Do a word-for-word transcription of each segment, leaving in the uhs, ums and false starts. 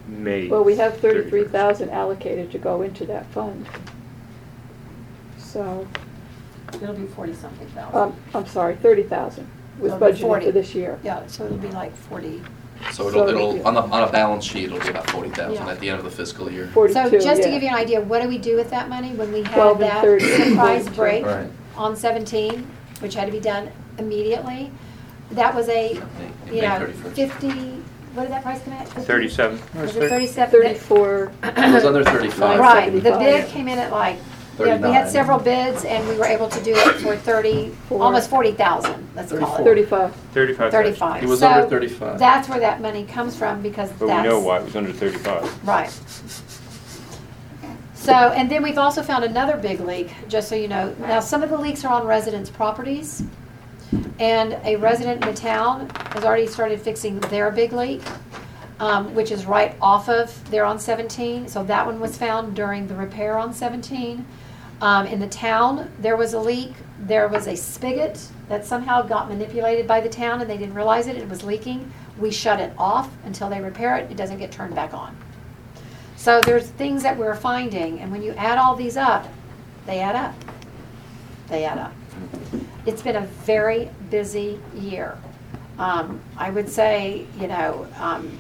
May. Well, we have thirty-three thousand allocated to go into that fund. So, It'll be forty-something thousand. um, I'm sorry, thirty thousand was It'll be budgeted forty. for this year. Yeah, so it'll be like forty. So it'll, So- it'll, on a, on a balance sheet, it'll be about forty thousand Yeah. at the end of the fiscal year. Forty-two, So just to yeah. give you an idea, what do we do with that money when we twelve had and that thirty. surprise forty-two. break Right. on seventeen, which had to be done immediately? That was a, May- you May know, thirty-first. fifty, what did that price come at? Thirty-seven. Was it thirty-seven? Thirty-four, It was under thirty-five. Right, the seventy-five. bid came in at like, you know, we had thirty-nine. several bids and we were able to do it for thirty, Four. almost forty thousand, let's call it. thirty-five. Thirty-five. Thirty-five. It was So under thirty-five. That's where that money comes from because that's. But we know why, it was under thirty-five. Right. So, and then we've also found another big leak, just so you know. Now, some of the leaks are on residents' properties, and a resident in the town has already started fixing their big leak, um, which is right off of, they're on seventeen, so that one was found during the repair on seventeen. Um, in the town, there was a leak, there was a spigot that somehow got manipulated by the town and they didn't realize it, it was leaking. We shut it off until they repair it, it doesn't get turned back on. So there's things that we're finding, and when you add all these up, they add up. They add up. It's been a very busy year. Um, I would say, you know, um,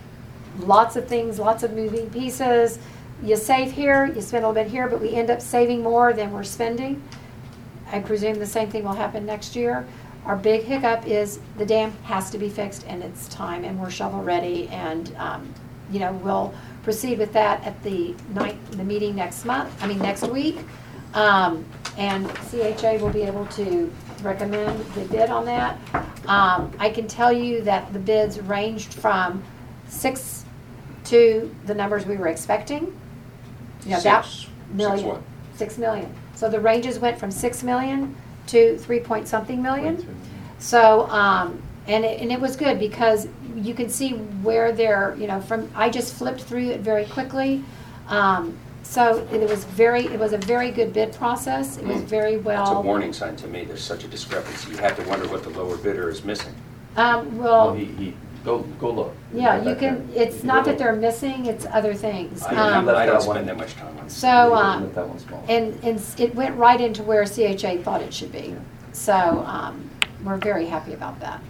lots of things, lots of moving pieces. You save here, you spend a little bit here, but we end up saving more than we're spending. I presume the same thing will happen next year. Our big hiccup is the dam has to be fixed and it's time and we're shovel ready and, um, you know, we'll proceed with that at the night, the meeting next month, I mean, next week. Um, and C H A will be able to recommend the bid on that. Um, I can tell you that the bids ranged from six to the numbers we were expecting. You know, that Six- million. six what? Six million. So the ranges went from six million to three point something million. So, um, and it, and it was good because you can see where they're, you know, from, I just flipped through it very quickly. Um, so it was very, it was a very good bid process. It was very well. It's a warning sign to me, there's such a discrepancy. You have to wonder what the lower bidder is missing. Um, Oh, well, he, he, go, go look. yeah, you can, it's not that they're missing, it's other things. I Um, I don't that one. spend that much time on it. So, um, Let that one small. And, and it went right into where C H A thought it should be. So, um, we're very happy about that.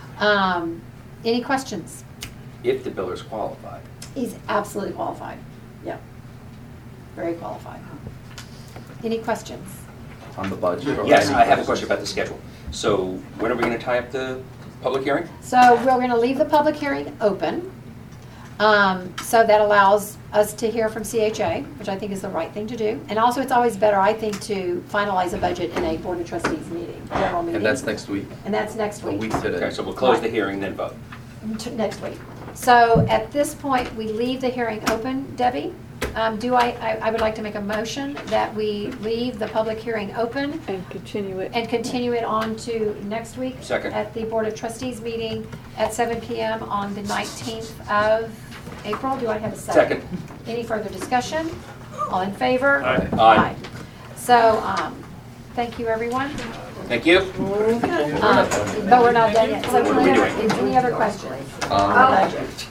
Um, any questions? If the biller's qualified. He's absolutely qualified. Yeah. Very qualified. Any questions? On the budget? or Yes, any I have a questions? question about the schedule. So when are we going to tie up the public hearing? So we're gonna leave the public hearing open. Um, so that allows us to hear from C H A, which I think is the right thing to do. And also, it's always better, I think, to finalize a budget in a Board of Trustees meeting, general meeting. And that's next week, And that's next a week. week today. Okay, so we'll close the hearing, then vote. T- Next week. So at this point, we leave the hearing open. Debbie, um, do I, I, I would like to make a motion that we leave the public hearing open And continue it. and continue it on to next week. Second. At the Board of Trustees meeting at seven P M on the nineteenth of April. Do I have a second? Second. Any further discussion? All in favor? Aye. Aye. So, um, thank you, everyone. Thank you. Um, But we're not done yet. So What are we any other, doing? any other questions? Um, Budget.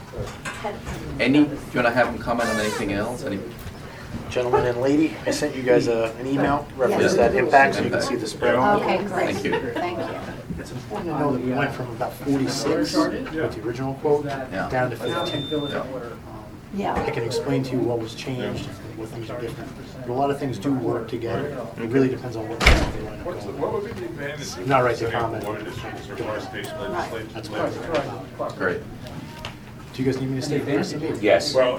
Any, do you want to have him comment on anything else? Any, Gentleman and lady, I sent you guys a, an email reference Yeah. that impact so you can see the spread on it. Okay, great. Thank you. Thank you. It's important to know that we went from about forty-six with the original quote Yeah. down to fifteen. yeah. Yeah. I can explain to you what was changed and what things are different. But a lot of things do work together. It really depends on what they line up What's the- going What with. would be the advantage of Not right to setting up comment. one district deforestation legislation? That's what I'm saying. Great. Do you guys need me to stay for the rest of the meeting? Yes. Well,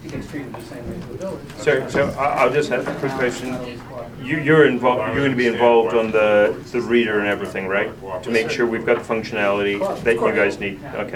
So, so I- I'll just have a quick question. You, you're involved, you're going to be involved on the, the reader and everything, right? To make sure we've got the functionality that you guys need, okay.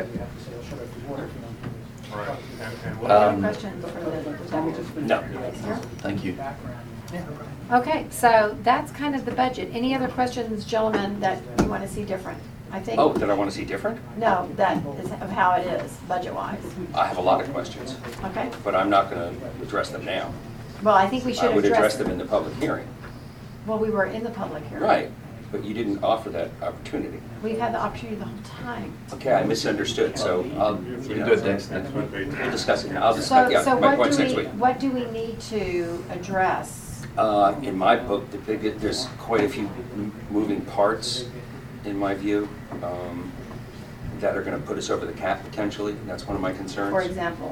right, and- and what- Um, Questions for the No. Thank you. Okay, so that's kind of the budget. Any other questions, gentlemen, that you want to see different? I think, Oh, that I want to see different? no, that is of how it is, budget-wise. I have a lot of questions, Okay? but I'm not going to address them now. Well, I think we should I would address. address them in the public hearing. Well, we were in the public hearing. Right. but you didn't offer that opportunity. We've had the opportunity the whole time. Okay, I misunderstood, so I'll, We you can know, do it next, next week. we'll discuss it. I'll So, discuss, yeah, so my what point's do next we, week. what do we need to address? Uh, in my book, the big, there's quite a few m- moving parts, in my view, um, that are gonna put us over the cap potentially, and that's one of my concerns. For example,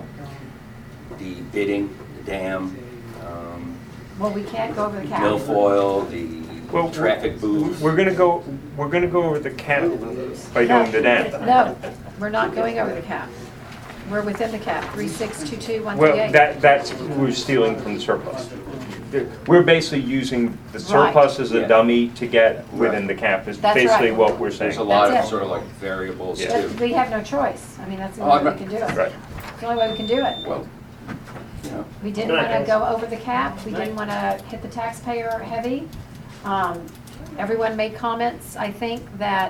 The bidding, the dam, um, well, we can't go over the cap. milfoil, the Well, traffic booth. We're gonna go, we're gonna go over the cap by doing the dam. No, we're not going over the cap. We're within the cap, three six two two one three Well, eight. that, that's, we're stealing from the surplus. We're basically using the surplus as a Yeah. dummy to get within the cap, is That's basically right. what we're There's a saying. lot of That's it. sort of like variables Yeah. too. But we have no choice. I mean, that's the Oh, only I'm way not- we can do it. Right. It's the only way we can do it. Well, you know, We didn't want to go over the cap, we didn't want to hit the taxpayer heavy. Um, Everyone made comments, I think, that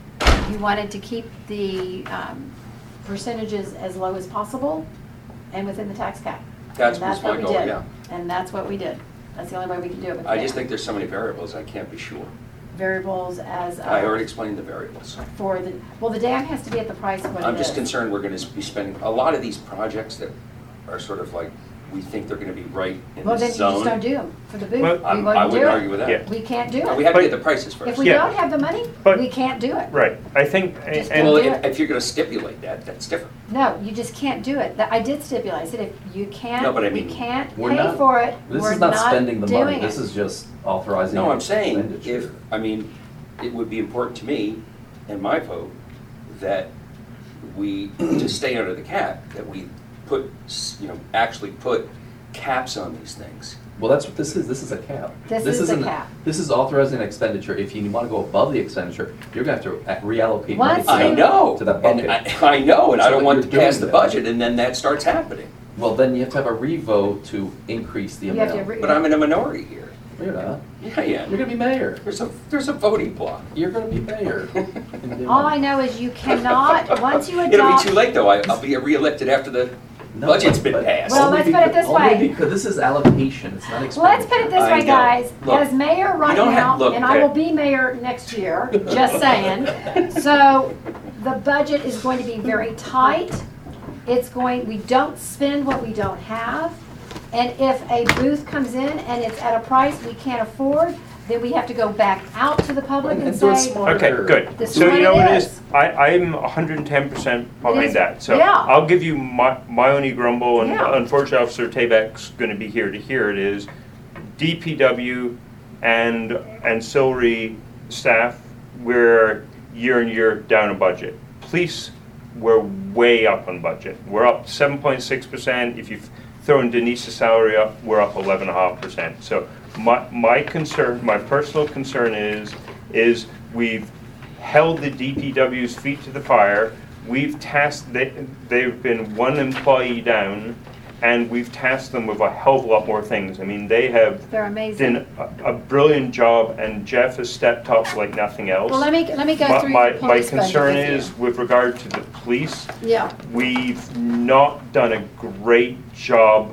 you wanted to keep the um, percentages as low as possible and within the tax cap. That's And that's was my what we goal, did. yeah. And that's what we did. That's the only way we can do it with the I just dam. think there's so many variables, I can't be sure. Variables as. I uh, already explained the variables. For the, well, the dam has to be at the price of what it is. I'm just concerned we're gonna be spending, a lot of these projects that are sort of like, we think they're gonna be right in Well, the then you just don't zone. do them for the booth. Well, We I'm- wouldn't I do wouldn't it. argue with Yeah. that. We can't do We it. have to But- get the prices first. If we Yeah. don't have the money, But- we can't do it. Right, I think, Just and, Well, do if, it. if you're gonna stipulate that, that's different. No, you just can't do it. That- I did stipulate it. If you can't, No, but I we mean, can't We're pay not- for it, This we're is not not spending the money, doing this it. is just authorizing. No, I'm saying, expenditure. if, I mean, it would be important to me, and my vote, that we, to stay under the cap, that we put, s- you know, actually put caps on these things. Well, that's what this is, this is a cap. This is the isn't- cap. This is authorizing expenditure, if you want to go above the expenditure, you're gonna have to a- reallocate money Once to I you- that- know, to that and bucket. I, I know, and I So don't that want you're to pass doing the that. budget, and then that starts happening. Well, then you have to have a revote to increase the You have to amount. re- But I'm in a minority here. You're not, Yeah, yeah. you're gonna be mayor, There's a, there's a voting block. you're gonna be mayor. All I know is you cannot, once you It'll be adopt. too late, though. I- I'll be reelected after the No, budget's been but- passed. Well, only let's put it becau- this only way. because this is allocation, it's not expenditure. Let's put it this I way, know. guys. Look, As mayor right don't have- now, look, and I will okay. be mayor next year, just saying. So the budget is going to be very tight. It's going, we don't spend what we don't have. And if a booth comes in and it's at a price we can't afford, then we have to go back out to the public and And do it say, smart. okay, good. This is So what you know it what it is. is? I, I'm hundred and ten percent is- behind that. So yeah. I'll give you my, my only grumble, and Yeah. unfortunately Officer Tabak's gonna be here to hear it, is D P W and ancillary staff, we're year and year down a budget. Police, we're way up on budget. We're up seven point six percent. If you've thrown Denise's salary up, we're up eleven and a half percent. So my, my concern, my personal concern is, is we've held the D P W's feet to the fire. We've tasked, they, they've been one employee down, and we've tasked them with a hell of a lot more things. I mean, they have they're amazing. done a, a brilliant job, and Jeff has stepped up like nothing else. Well, let me, let me go My, through my, the my police budget concern with you. is with regard to the police, Yeah, we've not done a great job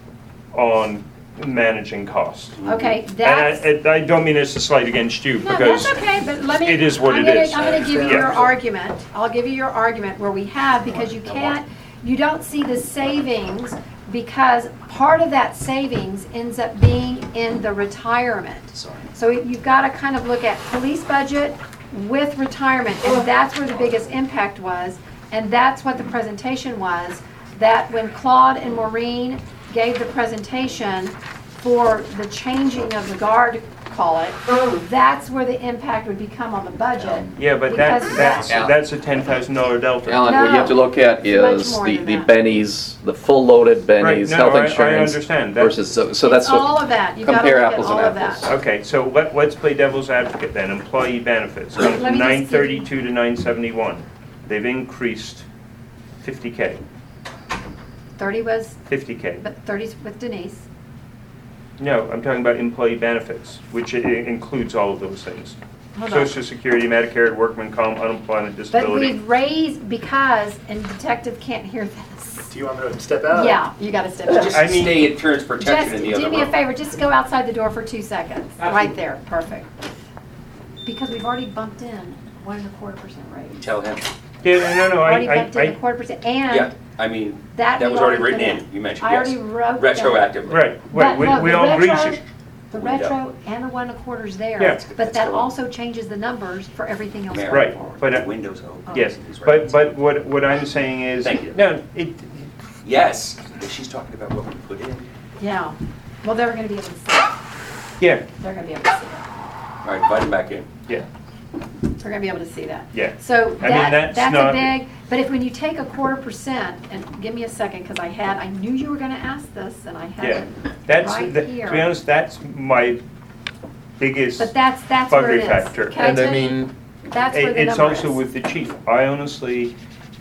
on managing costs. okay, And that's. I, I don't mean it's a slight against you, No, because that's okay, but let me. it is what I'm it gonna- is. I'm gonna give you Yeah. your argument. I'll give you your argument where we have, because you can't, you don't see the savings, because part of that savings ends up being in the retirement. Sorry. So you've got to kind of look at police budget with retirement, and that's where the biggest impact was. And that's what the presentation was, that when Claude and Maureen gave the presentation for the changing of the guard, call it, that's where the impact would become on the budget. Yeah, but that, because that's, that- that's a ten thousand dollar delta. Alan, what you have to look at No, it's is much more the, than the that. bennies, the full loaded bennies, no, health I- I insurance. understand. That- Versus, so, so It's that's what. all of that. You gotta compare look at apples and all of apples. that. Okay, so let, let's play devil's advocate then. Employee benefits, gone Let from me just give nine you- thirty-two to nine seventy-one. They've increased fifty K, thirty was, fifty K. but thirty's with Denise. No, I'm talking about employee benefits, which i- includes all of those things. Hold on. Social Security, Medicare, workman comp, unemployment, But disability. we've raised, because, and detective can't hear this. Do you want me to step out? Yeah, you gotta step out. Just I mean- stay in appearance protection Just in the other do me a room. favor, just go outside the door for two seconds. Right there, perfect. because we've already bumped in one and a quarter percent raise. Tell him. Yeah, no, no, I, Already I, bumped in a I, quarter percent, Yeah, and I mean, that that we was already already written put in, you mentioned, I yes. already wrote that. Retroactively. right, But right, we, no, we the all agreed retro- to. The Window. retro and the one and a quarter's there, Yeah. but That's that cool. also changes the numbers for everything else Mayor. going Right, forward. but, uh, Windows open. Yes, He's right. but, but what, what I'm saying is, Thank you. no, it, Yes, but she's talking about what we put in. Yeah, well, they're gonna be able to see it. yeah, They're gonna be able to see it. All right, invite him back in. yeah, They're gonna be able to see that. yeah. So I mean, that, that's that's a not- big, but if when you take a quarter percent, and give me a second, because I had, I knew you were gonna ask this, and I had Yeah, it that's, right the- to be here. honest, that's my biggest But that's, that's where it buggery is. factor. Can I And I tell you? mean, That's where it- the it's number also is. with the chief. I honestly,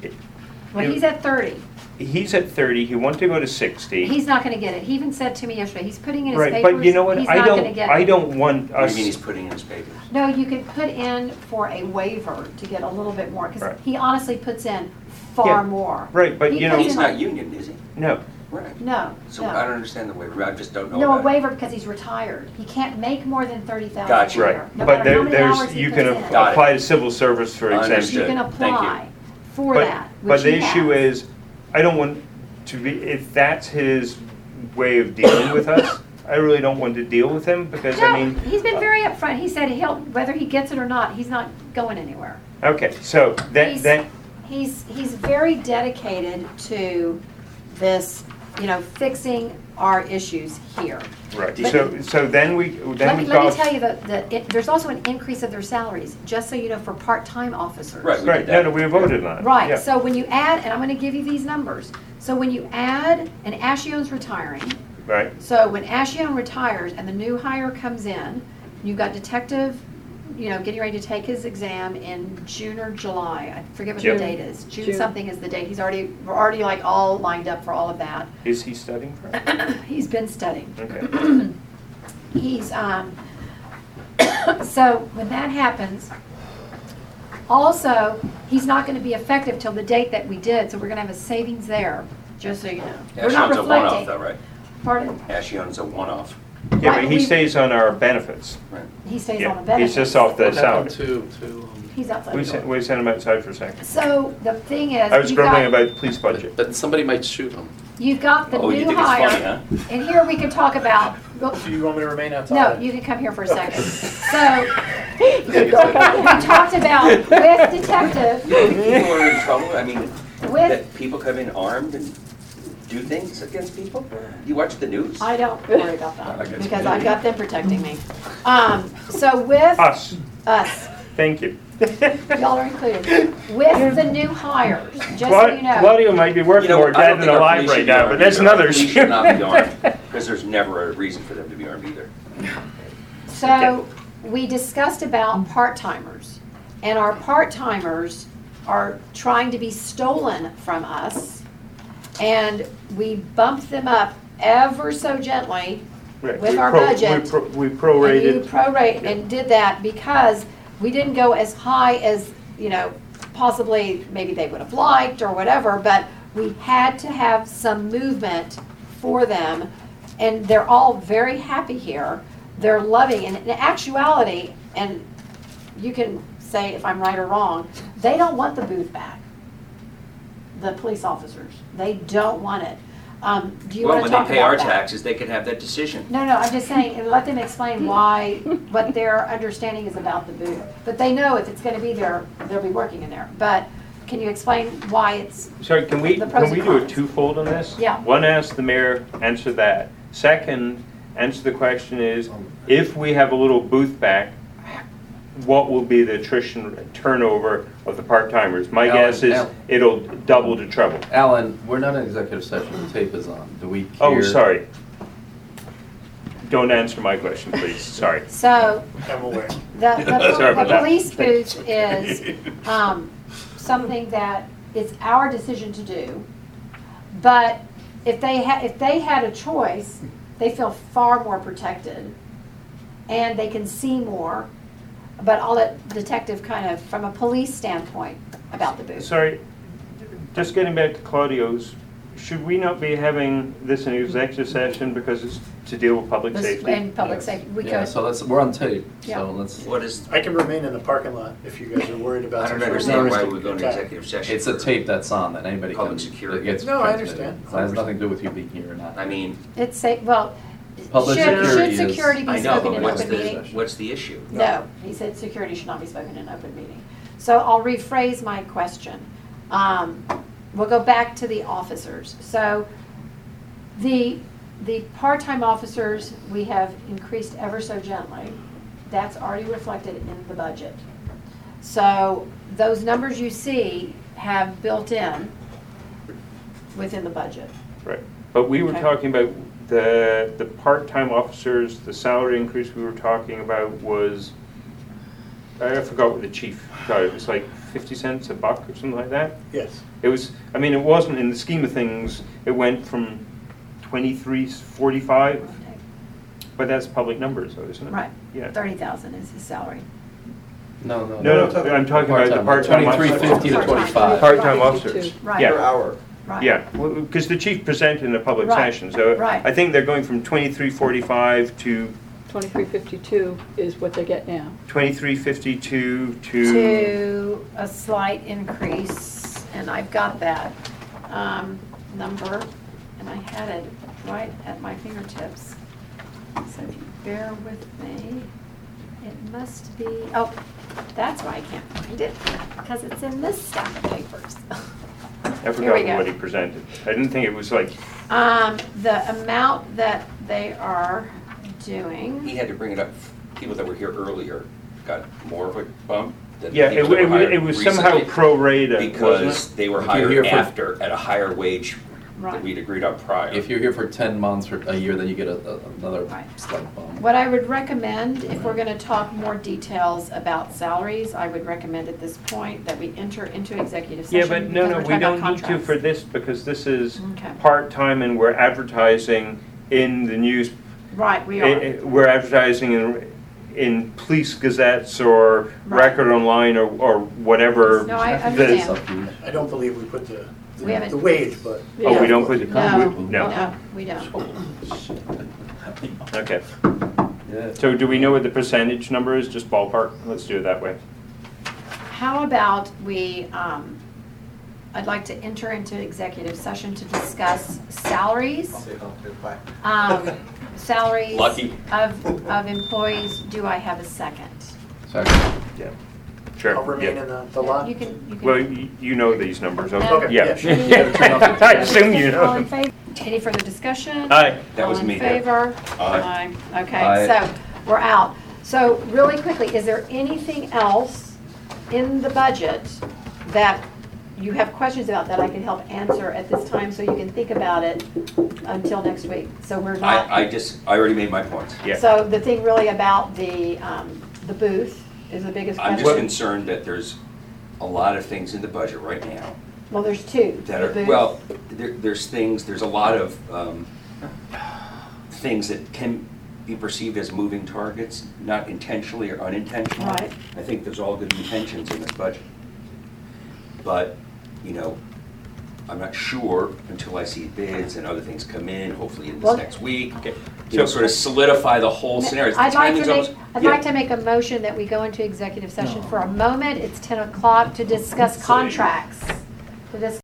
Well, he's at thirty. he's at thirty, he wanted to go to sixty. He's not gonna get it. He even said to me yesterday, he's putting in his Right, papers, but you know what, he's I not gonna don't, get I it. don't want What do us. you mean he's putting in his papers? No, you could put in for a waiver to get a little bit more, because Right. he honestly puts in Yeah, far more. right, but He you know- puts He's in not like- union, is he? No, Right. No, So I no. don't understand the waiver, I just don't know No, a about it. waiver because he's retired. He can't make more than thirty thousand Gotcha. a right, year. No but matter there, how many hours there's, he you puts can in. Got it. apply to civil service for Understood. You exemption. can Thank you. apply for But- that, But which the he issue has. is, I don't want to be, if that's his way of dealing with us, I really don't want to deal with him, because I No, mean. he's been very upfront. He said he'll, whether he gets it or not, he's not going anywhere. Okay, so that, He's- that, He's, he's very dedicated to this, you know, fixing our issues here. right, But- so, so then we, Let then me, we let me got. tell you that, that it- there's also an increase of their salaries, just so you know, for part-time officers. Right. we Right, did no, that. no, we voted on it. Yeah. Right, so when you add, and I'm gonna give you these numbers, so when you add, and Ashion's retiring, Right, so when Ashion retires and the new hire comes in, you've got detective, you know, getting ready to take his exam in June or July, I forget what the June. date is. June June. something is the date, he's already, we're already like all lined up for all of that. is he studying for it? He's been studying. Okay, He's, um, so when that happens, also, he's not gonna be effective till the date that we did, so we're gonna have a savings there, just so you know. We're not Ashion's a one-off reflecting. though, right? Pardon? Ashion's a one-off, yeah, Right, but he we- stays on our benefits. right? He stays on the Yeah, benefits. he's just off the What happened salary. to, to, um, He's outside We the sent, door. we sent him outside for a second. So the thing is, I was you've grumbling got, about the police budget. but somebody might shoot him. you've got the Oh, you new think it's funny, hire, huh? and here we can talk about, well, Do you want me to remain outside? no, you can come here for a second. So, we talked about with detective, You think people are in trouble? I mean, with, that people come in armed and do things against people? You watch the news? I don't worry about I that, guess because you I've do. got them protecting me. Um, so with Us, us, thank you. y'all are included, with the new hires, just so Claudia you know. Claudia might be You working know, more I don't dead than think our alive police right should be now, armed but that's either. Our another police issue. should not be armed, because there's never a reason for them to be armed either. So, we discussed about part-timers, and our part-timers are trying to be stolen from us, and we bumped them up ever so gently Right, with we our pro- budget. We pro- we And you prorated, prorate and did that because we didn't go as high as, you know, possibly maybe they would have liked or whatever, but we had to have some movement for them. And they're all very happy here. They're loving, and in actuality, and you can say if I'm right or wrong, they don't want the booth back. The police officers, they don't want it. Um, do you Well, want to when talk they pay our about that? taxes, they can have that decision. No, no, I'm just saying, and let them explain why, what their understanding is about the booth. But they know if it's gonna be there, they'll be working in there. But can you explain why it's, sorry, can we, the pros can we and do a cons. twofold on this? Yeah. One, ask the mayor, answer that. Second, answer the question is, if we have a little booth back, what will be the attrition turnover of the part-timers? My Alan, guess is Alan. it'll double to treble. Alan, we're not in executive session, the tape is on. Do we care? Oh, sorry. Don't answer my question, please, sorry. so, I'm aware. the, Sorry the, about the that. police booth is, um, something that it's our decision to do. But if they had, if they had a choice, they feel far more protected and they can see more. But I'll let detective kind of, from a police standpoint, about the booth. Sorry, just getting back to Claudio's, should we not be having this in executive session because it's to deal with public This- safety? And public safety, we Yeah, could, so let's, we're on tape, Yeah. so let's, What is, I can remain in the parking lot if you guys are worried about. I some don't sort of understand why terroristic we're going to attack. executive session. it's a for- tape that's on that anybody can. Public security. that gets No, I transmitted. understand. So it has nothing to do with you being here or not. I mean, it's say, well, Public should, security should is- security be I know, spoken but in what's open the, meeting? what's the issue? No, he said security should not be spoken in open meeting. So I'll rephrase my question. Um, We'll go back to the officers. So the, the part-time officers, we have increased ever so gently. That's already reflected in the budget. So those numbers you see have built in within the budget. Right, but we were Okay. talking about the, the part-time officers, the salary increase we were talking about was, I forgot what the chief got, it was like fifty cents a buck or something like that? Yes. It was, I mean, it wasn't, in the scheme of things, it went from twenty-three forty-five, but that's public numbers though, isn't it? Right. Yeah. thirty thousand is his salary. No, no. No, no, I'm talking about the part-time Twenty-three officers. fifty to Part-time. twenty-five. Part-time Right. officers. Right. Yeah. hour. Right. Yeah, because the chief presented in a public Right, session, so right. I think they're going from twenty-three forty-five to Twenty-three fifty-two is what they get now. twenty-three fifty-two to, To a slight increase, and I've got that um, number, and I had it right at my fingertips. So if you bear with me, it must be, oh, that's why I can't find it, because it's in this stack of papers. I Here we forgot go. what he presented. I didn't think it was like, Um, the amount that they are He doing, had to bring it up, people that were here earlier got more of a bump than yeah, people it, that it, were was- hired it was somehow recently, pro rata, because wasn't they were If you're hired here for- after, at a higher wage Right. that we'd agreed on prior. If you're here for ten months or a year, then you get a, a- another Right. slight bump. what I would recommend, if we're gonna talk more details about salaries, I would recommend at this point that we enter into executive it? Yeah, session. but no, because no, we're we talking about don't need to contracts. for this because this is Okay. part-time and we're advertising in the news. Right, we eh, are. eh, We're advertising in, in police gazettes or Right. record online or, or whatever. No, I the- understand. It's up to you. I don't believe we put the, We haven't- the wage, but. Oh, we don't put it, No, we- no, no, we don't. okay. Yeah. So do we know what the percentage number is, just ballpark? Let's do it that way. How about we, um, I'd like to enter into executive session to discuss salaries. Um, salaries Lucky. of, of employees. Do I have a second? Second. Yeah, sure. I'll remain yeah. in the, the lot. You can, you can. Well, you, you know these numbers, No. okay? Okay, Yeah. yeah, sure. Yeah. I assume you All in know. favor? Any further discussion? Aye. That was All in me there. favor? Aye. Aye. Okay, Aye. so we're out. So really quickly, is there anything else in the budget that you have questions about that I can help answer at this time so you can think about it until next week? So we're not. I, I just, I already made my points. Yeah. So the thing really about the, um, the booth is the biggest I'm just question. concerned that there's a lot of things in the budget right now Well, there's two. that The are, booth- well, there, there's things, there's a lot of, um, things that can be perceived as moving targets, not intentionally or unintentionally. Right. I think there's all good intentions in this budget. But, you know, I'm not sure until I see bids and other things come in, hopefully in Well- this next week. Okay. You know, So- sort of solidify the whole scenario. The I'd like to timing's make, almost- I'd yeah. like to make a motion that we go into executive session for a moment. It's ten o'clock to discuss contracts. To dis-